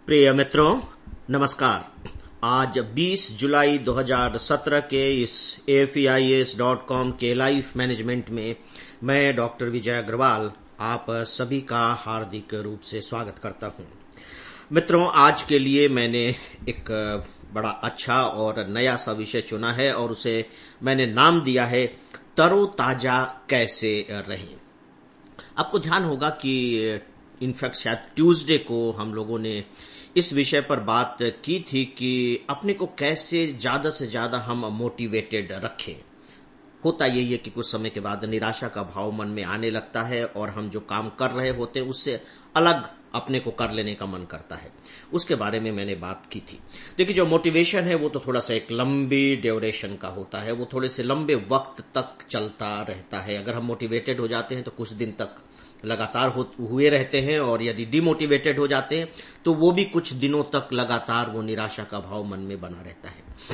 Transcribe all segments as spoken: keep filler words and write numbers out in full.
प्रिय मित्रों, नमस्कार। आज बीस जुलाई दो हज़ार सत्रह के इस A F E I S dot com के लाइफ मैनेजमेंट में मैं डॉक्टर विजय अग्रवाल आप सभी का हार्दिक रूप से स्वागत करता हूं। मित्रों, आज के लिए मैंने एक बड़ा अच्छा और नया सा विषय चुना है और उसे मैंने नाम दिया है तरोताजा कैसे रहें। आपको ध्यान होगा कि इनफैक्ट शायद ट्यूसडे को हम लोगों ने इस विषय पर बात की थी कि अपने को कैसे ज्यादा से ज्यादा हम मोटिवेटेड रखें। होता यही है कि कुछ समय के बाद निराशा का भाव मन में आने लगता है और हम जो काम कर रहे होते हैं उससे अलग अपने को कर लेने का मन करता है। उसके बारे में मैंने बात की थी। देखिए, जो मोटिवेशन है वो तो थोड़ा सा एक लंबी ड्यूरेशन का होता है, वो थोड़े से लंबे वक्त तक चलता रहता है। अगर हम मोटिवेटेड हो जाते हैं तो कुछ दिन तक लगातार हुए रहते हैं, और यदि डिमोटिवेटेड हो जाते हैं तो वो भी कुछ दिनों तक लगातार वो निराशा का भाव मन में बना रहता है।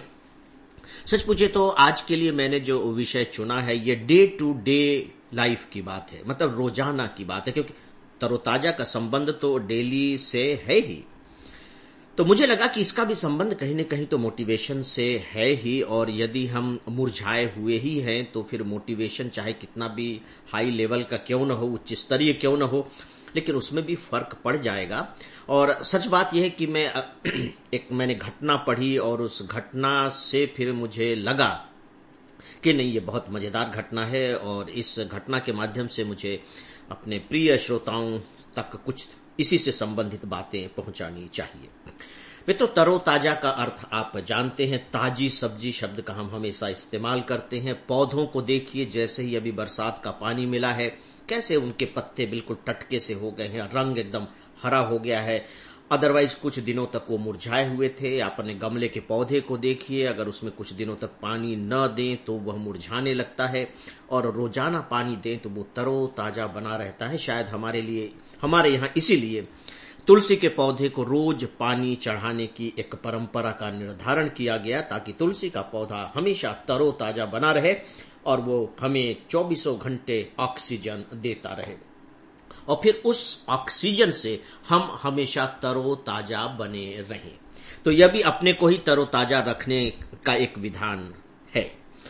सच पूछे तो आज के लिए मैंने जो विषय चुना है ये डे टू डे लाइफ की बात है, मतलब रोजाना की बात है, क्योंकि तरोताजा का संबंध तो डेली से है ही। तो मुझे लगा कि इसका भी संबंध कहीं न कहीं तो मोटिवेशन से है ही, और यदि हम मुरझाए हुए ही हैं तो फिर मोटिवेशन चाहे कितना भी हाई लेवल का क्यों न हो, उच्च स्तरीय क्यों न हो, लेकिन उसमें भी फर्क पड़ जाएगा। और सच बात यह है कि मैं एक मैंने घटना पढ़ी और उस घटना से फिर मुझे लगा कि नहीं, ये बहुत मजेदार घटना है और इस घटना के माध्यम से मुझे अपने प्रिय श्रोताओं तक कुछ इसी से संबंधित बातें पहुंचानी चाहिए। मित्रों, तरोताजा का अर्थ आप जानते हैं। ताजी सब्जी शब्द का हम हमेशा इस्तेमाल करते हैं। पौधों को देखिए, जैसे ही अभी बरसात का पानी मिला है कैसे उनके पत्ते बिल्कुल टटके से हो गए हैं, रंग एकदम हरा हो गया है। अदरवाइज कुछ दिनों तक वो मुरझाए हुए थे। आप अपने गमले के पौधे को देखिए, अगर उसमें कुछ दिनों तक पानी न दें तो वह मुरझाने लगता है, और रोजाना पानी दें तो वो तरोताजा बना रहता है। शायद हमारे लिए हमारे यहाँ इसीलिए तुलसी के पौधे को रोज पानी चढ़ाने की एक परंपरा का निर्धारण किया गया, ताकि तुलसी का पौधा हमेशा तरोताजा बना रहे और वो हमें चौबीसों घंटे ऑक्सीजन देता रहे, और फिर उस ऑक्सीजन से हम हमेशा तरोताजा बने रहें। तो यह भी अपने को ही तरोताजा रखने का एक विधान है।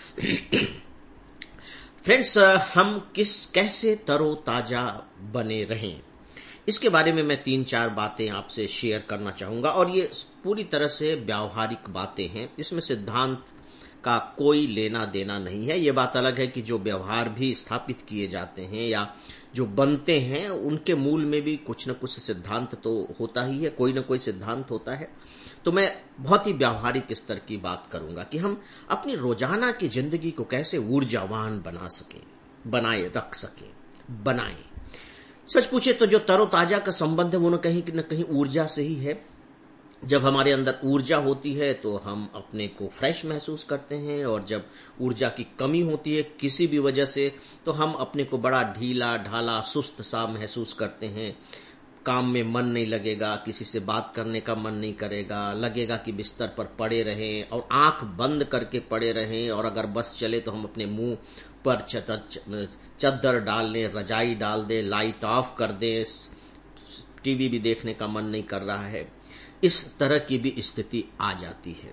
फ्रेंड्स, हम किस कैसे तरोताजा बने रहें, इसके बारे में मैं तीन चार बातें आपसे शेयर करना चाहूंगा, और ये पूरी तरह से व्यावहारिक बातें हैं। इसमें सिद्धांत का कोई लेना देना नहीं है। ये बात अलग है कि जो व्यवहार भी स्थापित किए जाते हैं या जो बनते हैं उनके मूल में भी कुछ न कुछ सिद्धांत तो होता ही है, कोई न कोई सिद्धांत होता है। तो मैं बहुत ही व्यावहारिक स्तर की बात करूंगा कि हम अपनी रोजाना की जिंदगी को कैसे ऊर्जावान बना सकें, बनाए रख सकें, बनाएं। सच पूछे तो जो तरोताजा का संबंध है वो न कहीं न कहीं ऊर्जा से ही है। जब हमारे अंदर ऊर्जा होती है तो हम अपने को फ्रेश महसूस करते हैं, और जब ऊर्जा की कमी होती है किसी भी वजह से तो हम अपने को बड़ा ढीला ढाला सुस्त सा महसूस करते हैं। काम में मन नहीं लगेगा, किसी से बात करने का मन नहीं करेगा, लगेगा कि बिस्तर पर पड़े रहें और आंख बंद करके पड़े रहें, और अगर बस चले तो हम अपने मुंह पर चद्दर डाल लें, रजाई डाल दें, लाइट ऑफ कर दें, टीवी भी देखने का मन नहीं कर रहा है। इस तरह की भी स्थिति आ जाती है।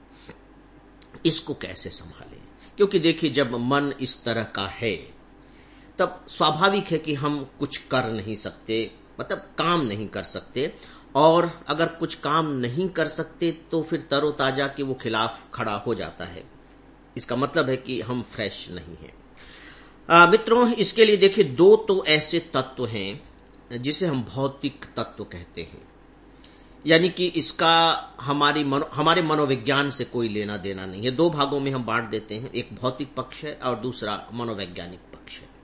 इसको कैसे संभालें? क्योंकि देखिए, जब मन इस तरह का है तब स्वाभाविक है कि हम कुछ कर नहीं सकते, मतलब काम नहीं कर सकते, और अगर कुछ काम नहीं कर सकते तो फिर तरोताजा के वो खिलाफ खड़ा हो जाता है। इसका मतलब है कि हम फ्रेश नहीं हैं। आ, मित्रों, इसके लिए देखिए दो तो ऐसे तत्व हैं जिसे हम भौतिक तत्व कहते हैं, यानी कि इसका हमारी मनो, हमारे मनोविज्ञान से कोई लेना देना नहीं है। दो भागों में हम बांट देते हैं, एक भौतिक पक्ष है और दूसरा मनोवैज्ञानिक पक्ष है।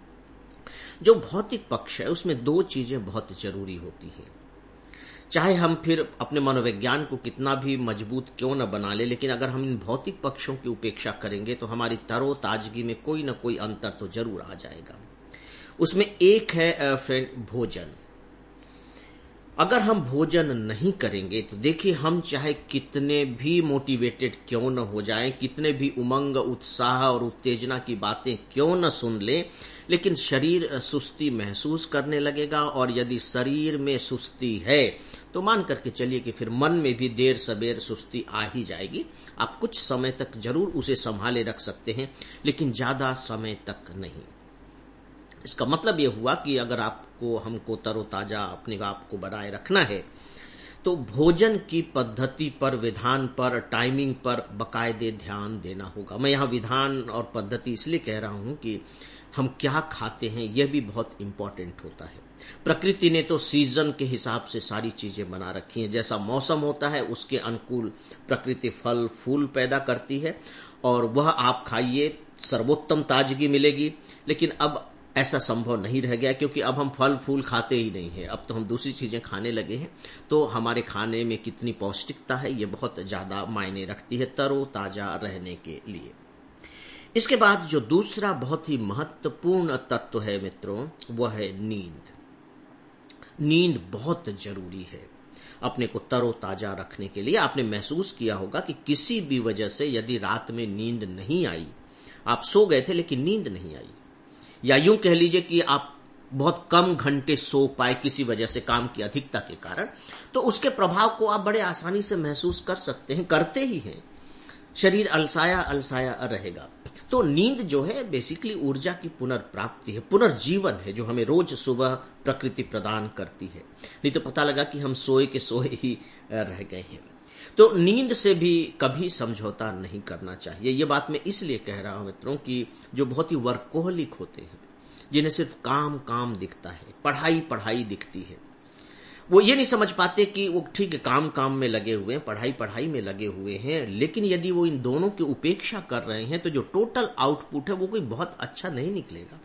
जो भौतिक पक्ष है उसमें दो चीजें बहुत जरूरी होती हैं। चाहे हम फिर अपने मनोविज्ञान को कितना भी मजबूत क्यों न बना ले, लेकिन अगर हम इन भौतिक पक्षों की उपेक्षा करेंगे तो हमारी तरोताजगी में कोई न कोई अंतर तो जरूर आ जाएगा। उसमें एक है फ्रेंड भोजन। अगर हम भोजन नहीं करेंगे तो देखिए, हम चाहे कितने भी मोटिवेटेड क्यों न हो जाएं, कितने भी उमंग, उत्साह और उत्तेजना की बातें क्यों न सुन लें, लेकिन शरीर सुस्ती महसूस करने लगेगा। और यदि शरीर में सुस्ती है तो मान करके चलिए कि फिर मन में भी देर सबेर सुस्ती आ ही जाएगी। आप कुछ समय तक जरूर उसे संभाले रख सकते हैं, लेकिन ज्यादा समय तक नहीं। इसका मतलब यह हुआ कि अगर आपको हमको तरोताजा अपने आप को बनाए रखना है तो भोजन की पद्धति पर, विधान पर, टाइमिंग पर बाकायदे ध्यान देना होगा। मैं यहाँ विधान और पद्धति इसलिए कह रहा हूं कि हम क्या खाते हैं यह भी बहुत इंपॉर्टेंट होता है। प्रकृति ने तो सीजन के हिसाब से सारी चीजें बना रखी हैं। जैसा मौसम होता है उसके अनुकूल प्रकृति फल फूल पैदा करती है और वह आप खाइए, सर्वोत्तम ताजगी मिलेगी। लेकिन अब ऐसा संभव नहीं रह गया, क्योंकि अब हम फल फूल खाते ही नहीं हैं। अब तो हम दूसरी चीजें खाने लगे हैं। तो हमारे खाने में कितनी पौष्टिकता है ये बहुत ज्यादा मायने रखती है तरोताजा रहने के लिए। इसके बाद जो दूसरा बहुत ही महत्वपूर्ण तत्व है मित्रों, वह है नींद। नींद बहुत जरूरी है अपने को तरोताजा रखने के लिए। आपने महसूस किया होगा कि किसी भी वजह से यदि रात में नींद नहीं आई, आप सो गए थे लेकिन नींद नहीं आई, या यूं कह लीजिए कि आप बहुत कम घंटे सो पाए किसी वजह से, काम की अधिकता के कारण, तो उसके प्रभाव को आप बड़े आसानी से महसूस कर सकते हैं, करते ही हैं। शरीर अलसाया अलसाया रहेगा। तो नींद जो है बेसिकली ऊर्जा की पुनर्प्राप्ति है, पुनर्जीवन है, जो हमें रोज सुबह प्रकृति प्रदान करती है। नहीं तो पता लगा कि हम सोए के सोए ही रह गए हैं। तो नींद से भी कभी समझौता नहीं करना चाहिए। ये बात मैं इसलिए कह रहा हूं मित्रों कि जो बहुत ही वर्कोहलिक होते हैं, जिन्हें सिर्फ काम काम दिखता है, पढ़ाई पढ़ाई दिखती है, वो ये नहीं समझ पाते कि वो ठीक है काम काम में लगे हुए हैं, पढ़ाई पढ़ाई में लगे हुए हैं, लेकिन यदि वो इन दोनों की उपेक्षा कर रहे हैं तो जो टोटल आउटपुट है वो कोई बहुत अच्छा नहीं निकलेगा।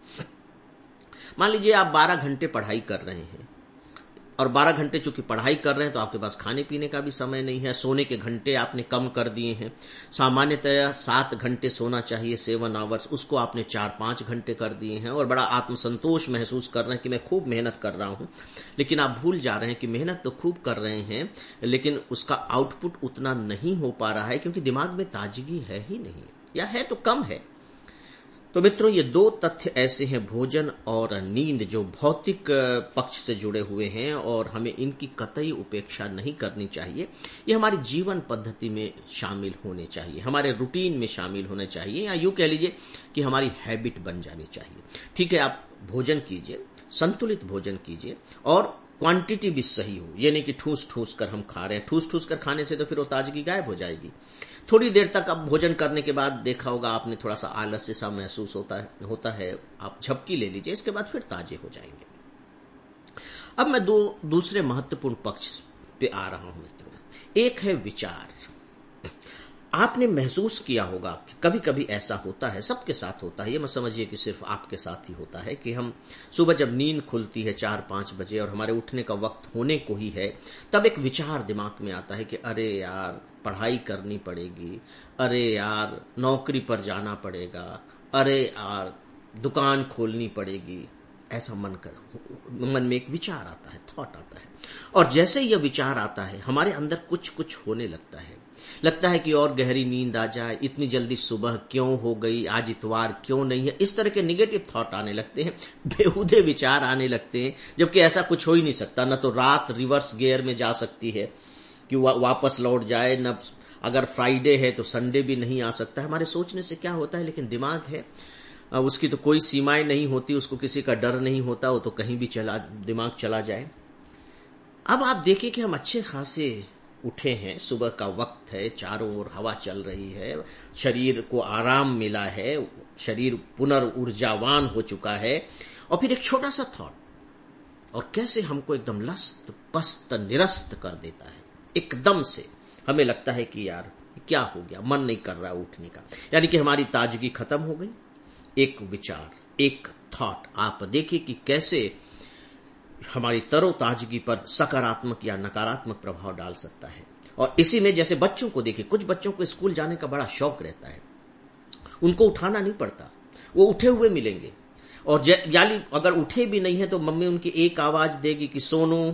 मान लीजिए आप बारह घंटे पढ़ाई कर रहे हैं, और बारह घंटे चूंकि पढ़ाई कर रहे हैं तो आपके पास खाने पीने का भी समय नहीं है, सोने के घंटे आपने कम कर दिए हैं। सामान्यतः सात घंटे सोना चाहिए, सेवन आवर्स, उसको आपने चार पांच घंटे कर दिए हैं, और बड़ा आत्मसंतोष महसूस कर रहे हैं कि मैं खूब मेहनत कर रहा हूं। लेकिन आप भूल जा रहे हैं कि मेहनत तो खूब कर रहे हैं, लेकिन उसका आउटपुट उतना नहीं हो पा रहा है, क्योंकि दिमाग में ताजगी है ही नहीं, या है तो कम है। तो मित्रों, ये दो तथ्य ऐसे हैं, भोजन और नींद, जो भौतिक पक्ष से जुड़े हुए हैं और हमें इनकी कतई उपेक्षा नहीं करनी चाहिए। ये हमारी जीवन पद्धति में शामिल होने चाहिए, हमारे रूटीन में शामिल होने चाहिए, या यूं कह लीजिए कि हमारी हैबिट बन जानी चाहिए। ठीक है, आप भोजन कीजिए, संतुलित भोजन कीजिए, और क्वांटिटी भी सही हो। ये नहीं कि ठूस ठूस कर हम खा रहे हैं। ठूस ठूस कर खाने से तो फिर वो ताजगी गायब हो जाएगी। थोड़ी देर तक अब भोजन करने के बाद देखा होगा आपने, थोड़ा सा आलस्य सा महसूस होता है होता है आप झपकी ले लीजिए, इसके बाद फिर ताजे हो जाएंगे। अब मैं दो दूसरे महत्वपूर्ण पक्ष पे आ रहा हूं मित्रों। एक है विचार। आपने महसूस किया होगा कि कभी कभी ऐसा होता है, सबके साथ होता है, ये मत समझिए कि सिर्फ आपके साथ ही होता है, कि हम सुबह जब नींद खुलती है चार पांच बजे और हमारे उठने का वक्त होने को ही है, तब एक विचार दिमाग में आता है कि अरे यार पढ़ाई करनी पड़ेगी, अरे यार नौकरी पर जाना पड़ेगा, अरे यार दुकान खोलनी पड़ेगी। ऐसा मन कर मन में एक विचार आता है, थॉट आता है, और जैसे यह विचार आता है हमारे अंदर कुछ कुछ होने लगता है। लगता है कि और गहरी नींद आ जाए, इतनी जल्दी सुबह क्यों हो गई, आज इतवार क्यों नहीं है। इस तरह के निगेटिव थॉट आने लगते हैं, बेहुदे विचार आने लगते हैं, जबकि ऐसा कुछ हो ही नहीं सकता। न तो रात रिवर्स गियर में जा सकती है कि वा, वापस लौट जाए, न अगर फ्राइडे है तो संडे भी नहीं आ सकता है। हमारे सोचने से क्या होता है, लेकिन दिमाग है उसकी तो कोई सीमाएं नहीं होती, उसको किसी का डर नहीं होता, वो तो कहीं भी चला दिमाग चला जाए। अब आप देखिए कि हम अच्छे खासे उठे हैं, सुबह का वक्त है, चारों ओर हवा चल रही है, शरीर को आराम मिला है, शरीर पुनर्ऊर्जावान हो चुका है, और फिर एक छोटा सा थॉट, और कैसे हमको एकदम लस्त पस्त निरस्त कर देता है। एकदम से हमें लगता है कि यार क्या हो गया, मन नहीं कर रहा उठने का, यानी कि हमारी ताजगी खत्म हो गई। एक विचार, एक थॉट, आप देखिए कि कैसे हमारी तरोताजगी पर सकारात्मक या नकारात्मक प्रभाव डाल सकता है। और इसी में जैसे बच्चों को देखिए, कुछ बच्चों को स्कूल जाने का बड़ा शौक रहता है, उनको उठाना नहीं पड़ता, वो उठे हुए मिलेंगे, और यानी अगर उठे भी नहीं है तो मम्मी उनकी एक आवाज देगी कि सोनू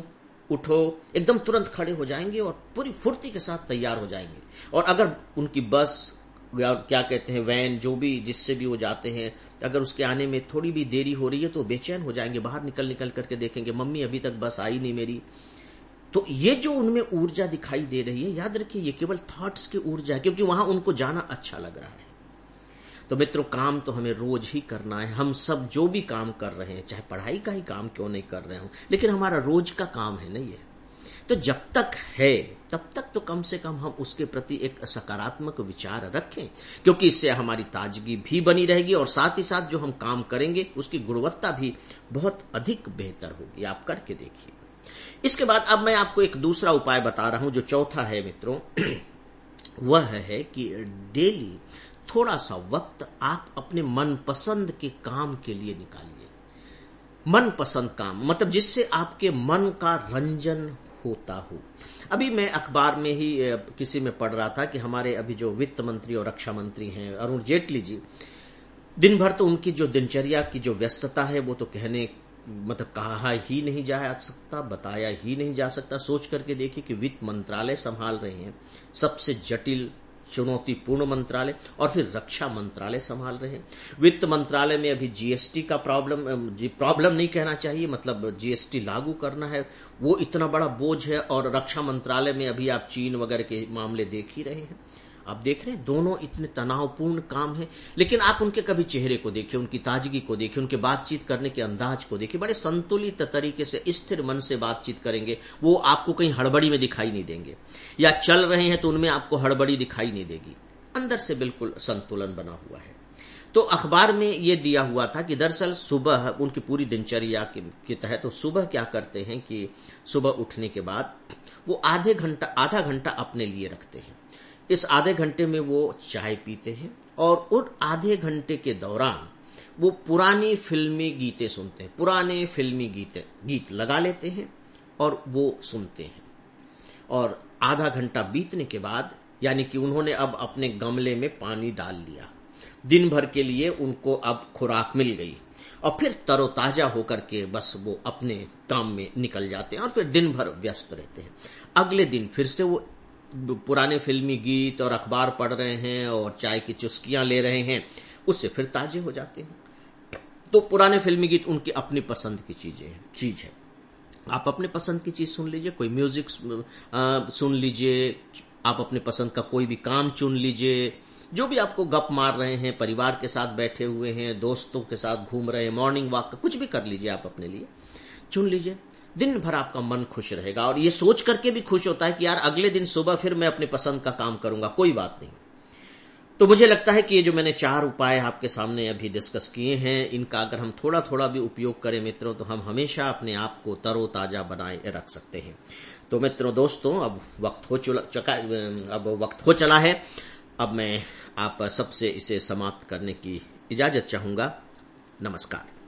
उठो, एकदम तुरंत खड़े हो जाएंगे और पूरी फुर्ती के साथ तैयार हो जाएंगे। और अगर उनकी बस या क्या कहते हैं वैन, जो भी जिससे भी वो जाते हैं, अगर उसके आने में थोड़ी भी देरी हो रही है तो बेचैन हो जाएंगे, बाहर निकल निकल करके देखेंगे मम्मी अभी तक बस आई नहीं मेरी। तो ये जो उनमें ऊर्जा दिखाई दे रही है, याद रखिए ये केवल थॉट्स की ऊर्जा है, क्योंकि वहां उनको जाना अच्छा लग रहा है। तो मित्रों, काम तो हमें रोज ही करना है। हम सब जो भी काम कर रहे हैं, चाहे पढ़ाई का ही काम क्यों नहीं कर रहे हो, लेकिन हमारा रोज का काम है ना ये। तो जब तक है तब तक तो कम से कम हम उसके प्रति एक सकारात्मक विचार रखें, क्योंकि इससे हमारी ताजगी भी बनी रहेगी और साथ ही साथ जो हम काम करेंगे उसकी गुणवत्ता भी बहुत अधिक बेहतर होगी। आप करके देखिए। इसके बाद अब मैं आपको एक दूसरा उपाय बता रहा हूं, जो चौथा है मित्रों। वह है कि डेली थोड़ा सा वक्त आप अपने मनपसंद के काम के लिए निकालिए। मनपसंद काम मतलब जिससे आपके मन का रंजन होता हो। अभी मैं अखबार में ही किसी में पढ़ रहा था कि हमारे अभी जो वित्त मंत्री और रक्षा मंत्री हैं अरुण जेटली जी, दिन भर तो उनकी जो दिनचर्या की जो व्यस्तता है वो तो कहने मतलब कहा ही नहीं जा सकता, बताया ही नहीं जा सकता। सोच करके देखिए कि वित्त मंत्रालय संभाल रहे हैं, सबसे जटिल चुनौतीपूर्ण मंत्रालय, और फिर रक्षा मंत्रालय संभाल रहे हैं। वित्त मंत्रालय में अभी जीएसटी का प्रॉब्लम प्रॉब्लम नहीं कहना चाहिए, मतलब जीएसटी लागू करना है, वो इतना बड़ा बोझ है। और रक्षा मंत्रालय में अभी आप चीन वगैरह के मामले देख ही रहे हैं। आप देख रहे हैं दोनों इतने तनावपूर्ण काम है, लेकिन आप उनके कभी चेहरे को देखिए, उनकी ताजगी को देखिए, उनके बातचीत करने के अंदाज को देखिए। बड़े संतुलित तरीके से स्थिर मन से बातचीत करेंगे। वो आपको कहीं हड़बड़ी में दिखाई नहीं देंगे, या चल रहे हैं तो उनमें आपको हड़बड़ी दिखाई नहीं देगी। अंदर से बिल्कुल संतुलन बना हुआ है। तो अखबार में ये दिया हुआ था कि दरअसल सुबह उनकी पूरी दिनचर्या के तहत तो सुबह क्या करते हैं कि सुबह उठने के बाद वो आधे घंटा आधा घंटा अपने लिए रखते हैं। इस आधे घंटे में वो चाय पीते हैं और उन आधे घंटे के दौरान वो पुरानी फिल्मी गीतें सुनते हैं। पुराने फिल्मी गीते गीत लगा लेते हैं और वो सुनते हैं। और आधा घंटा बीतने के बाद, यानी कि उन्होंने अब अपने गमले में पानी डाल लिया, दिन भर के लिए उनको अब खुराक मिल गई, और फिर तरोताजा होकर के बस वो अपने काम में निकल जाते हैं और फिर दिन भर व्यस्त रहते हैं। अगले दिन फिर से वो पुराने फिल्मी गीत और अखबार पढ़ रहे हैं और चाय की चुस्कियां ले रहे हैं, उससे फिर ताजे हो जाते हैं। तो पुराने फिल्मी गीत उनकी अपनी पसंद की चीजें चीज है। आप अपने पसंद की चीज सुन लीजिए, कोई म्यूजिक सुन लीजिए, आप अपने पसंद का कोई भी काम चुन लीजिए, जो भी आपको गप मार रहे हैं, परिवार के साथ बैठे हुए हैं, दोस्तों के साथ घूम रहे हैं, मॉर्निंग वॉक का कुछ भी कर लीजिए, आप अपने लिए चुन लीजिए। दिन भर आपका मन खुश रहेगा और ये सोच करके भी खुश होता है कि यार अगले दिन सुबह फिर मैं अपने पसंद का काम करूंगा, कोई बात नहीं। तो मुझे लगता है कि ये जो मैंने चार उपाय आपके सामने अभी डिस्कस किए हैं, इनका अगर हम थोड़ा थोड़ा भी उपयोग करें मित्रों, तो हम हमेशा अपने आप को तरोताजा बनाए रख सकते हैं। तो मित्रों दोस्तों, अब वक्त हो चुका अब वक्त हो चला है। अब मैं आप सबसे इसे समाप्त करने की इजाजत चाहूंगा। नमस्कार।